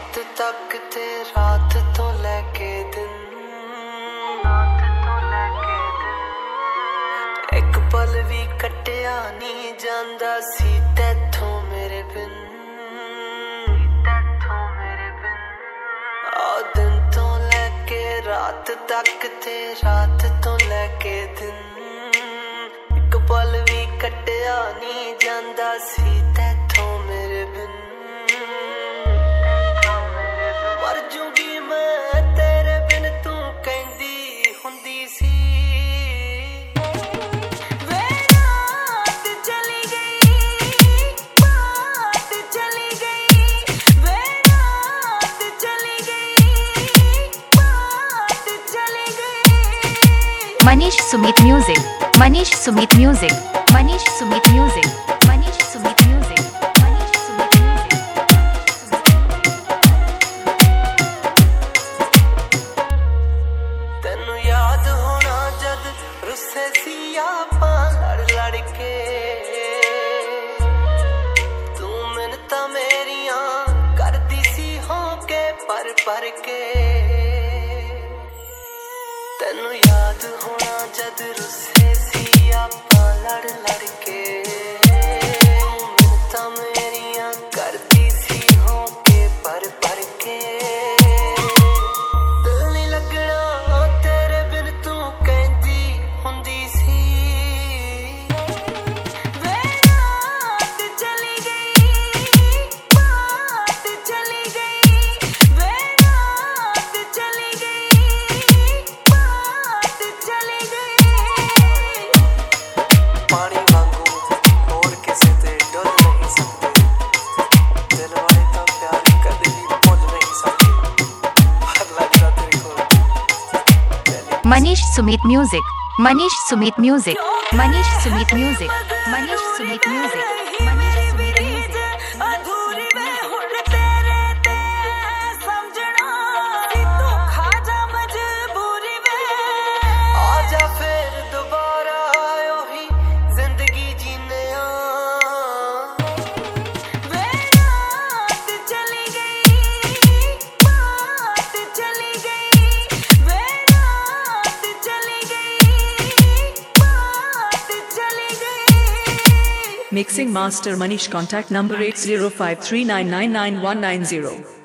रात तक थे रात तो लेके दिन एक पल भी कटिया नहीं जांदा सी तैथों मेरे बिन आ दिन तो लेके रात तक थे रात तो लेके दिन एक पल भी कटिया नहीं जांदा सी तैथों मेरे बिन मर जूंगी मैं तेरे बिन तू कहंदी हुंदी सी वे रात चली गई बात चली गई वे रात चली गई बात चली गई Manish Sumit music Manish Sumit music Manish Sumit music Manish Sumit music Manish Sumit music तेनू याद होना जद रुस्से सी आपां लड़ लड़ के तू मिन्नतां मेरियां करदी सी होके पर के तेनू याद होना जद रुस्से सी आपां लड़ लड़ के तू मिन्नतां मेरियां करदी सी होके पर के दिल नहीं लगना तेरे बिन तू कहंदी हुंदी सी वे रात चली गई बात चली गई वे रात चली गई बात चली गई पानी वांगू और किसी ते डर नहीं सकते दिल वाले का प्यार कभी भी भूल नहीं सकते हर लगता तेरे को Manish Sumit music Manish Sumit music Manish Sumit music Manish Sumit music Manish Sumit music अधूरी वे हुण तेरे ते समझना कि तू खा जा मजबूरी वे आजा फिर दोबारा ओही जिंदगी जीने वे रात चली गई बात चली गई वे रात चली गई बात चली गई Mixing Master Manish. Contact number 8053999190.